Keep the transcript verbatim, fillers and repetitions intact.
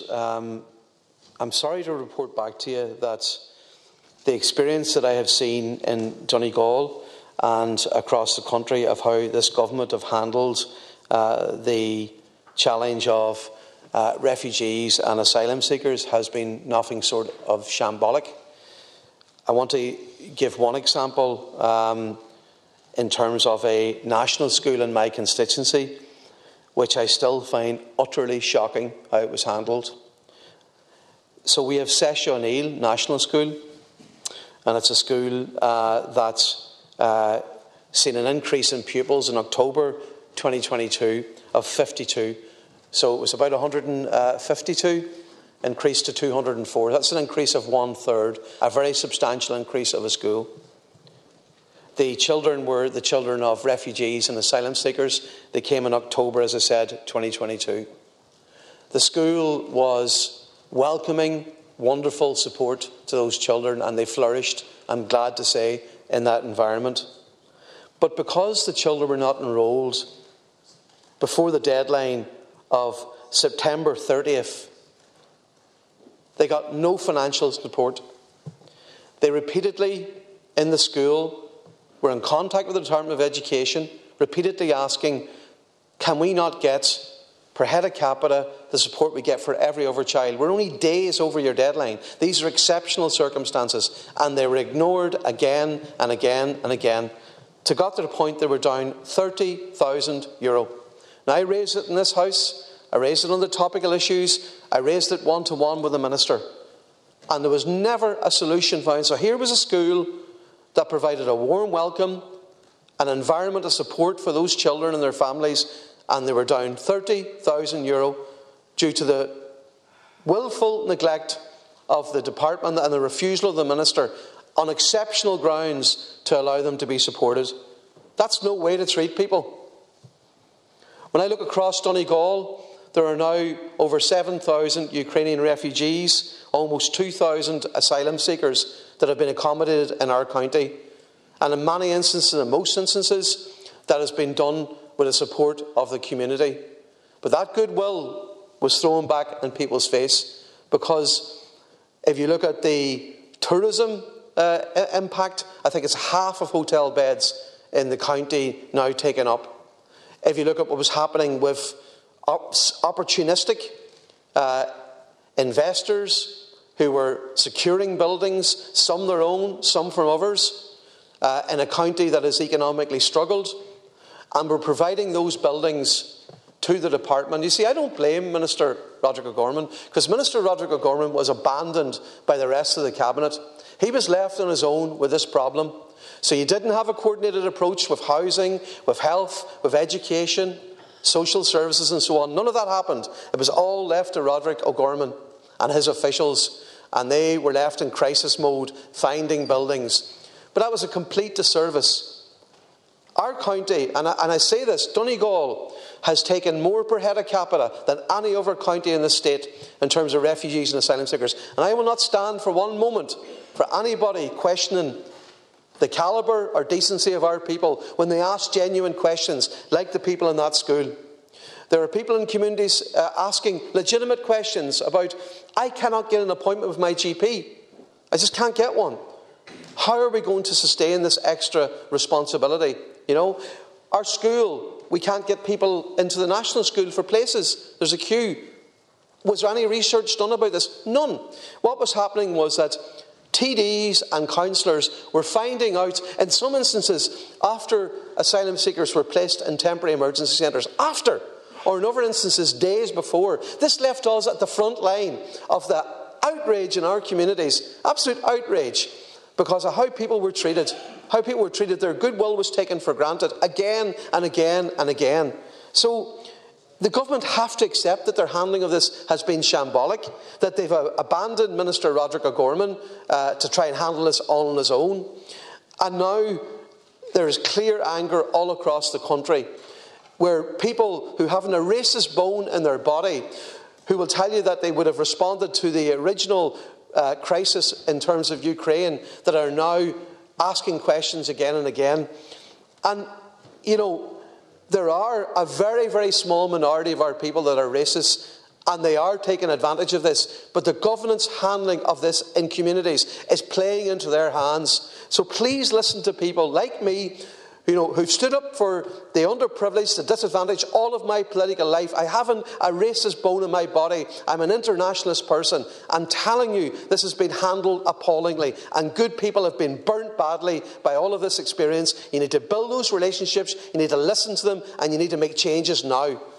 Ministers, um, I'm sorry to report back to you that the experience that I have seen in Donegal and across the country of how this government have handled uh, the challenge of uh, refugees and asylum seekers has been nothing short of shambolic. I want to give one example um, in terms of a national school in my constituency, which I still find utterly shocking how it was handled. So we have Sesh O'Neill National School, and it's a school uh, that's uh, seen an increase in pupils in October twenty twenty-two of fifty-two. So it was about one hundred fifty-two, increased to two hundred four. That's an increase of one third, a very substantial increase of a school. The children were the children of refugees and asylum seekers. They came in October, as I said, twenty twenty-two. The school was welcoming, wonderful support to those children, and they flourished, I'm glad to say, in that environment. But because the children were not enrolled before the deadline of September thirtieth, they got no financial support. They repeatedly, in the school, were in contact with the Department of Education, repeatedly asking, can we not get, per head capita, the support we get for every other child? We're only days over your deadline. These are exceptional circumstances. And they were ignored again and again and again, to got to the point they were down thirty thousand euro. Now, I raised it in this House. I raised it on the topical issues. I raised it one-to-one with the Minister. And there was never a solution found. So here was a school that provided a warm welcome, an environment of support for those children and their families, and they were down thirty thousand euro due to the willful neglect of the department and the refusal of the Minister on exceptional grounds to allow them to be supported. That's no way to treat people. When I look across Donegal, there are now over seven thousand Ukrainian refugees, almost two thousand asylum seekers that have been accommodated in our county. And in many instances, in most instances, that has been done with the support of the community. But that goodwill was thrown back in people's face, because if you look at the tourism uh, impact, I think it's half of hotel beds in the county now taken up. If you look at what was happening with opportunistic uh, investors who were securing buildings, some their own, some from others, uh, in a county that has economically struggled, and were providing those buildings to the department. You see, I don't blame Minister Roderick O'Gorman, because Minister Roderick O'Gorman was abandoned by the rest of the Cabinet. He was left on his own with this problem. So you didn't have a coordinated approach with housing, with health, with education, social services and so on. None of that happened. It was all left to Roderick O'Gorman and his officials, and they were left in crisis mode, finding buildings. But that was a complete disservice. Our county, and I, and I say this, Donegal has taken more per head capita than any other county in the state in terms of refugees and asylum seekers. And I will not stand for one moment for anybody questioning the calibre or decency of our people when they ask genuine questions, like the people in that school. There are people in communities uh, asking legitimate questions about, I cannot get an appointment with my G P. I just can't get one. How are we going to sustain this extra responsibility? You know, our school, we can't get people into the national school for places. There's a queue. Was there any research done about this? None. What was happening was that T Ds and councillors were finding out, in some instances, after asylum seekers were placed in temporary emergency centres, after, or in other instances, days before. This left us at the front line of the outrage in our communities, absolute outrage, because of how people were treated, how people were treated. Their goodwill was taken for granted again and again and again. So the government have to accept that their handling of this has been shambolic, that they've uh, abandoned Minister Roderick O'Gorman uh, to try and handle this all on his own. And now there is clear anger all across the country, where people who haven't a racist bone in their body, who will tell you that they would have responded to the original uh, crisis in terms of Ukraine, that are now asking questions again and again. And, you know, there are a very, very small minority of our people that are racist And they are taking advantage of this. But the governance handling of this in communities is playing into their hands. So please listen to people like me, you know, who stood up for the underprivileged, the disadvantaged all of my political life. I haven't a racist bone in my body. I'm an internationalist person. I'm telling you, this has been handled appallingly. And good people have been burnt badly by all of this experience. You need to build those relationships. You need to listen to them. And you need to make changes now.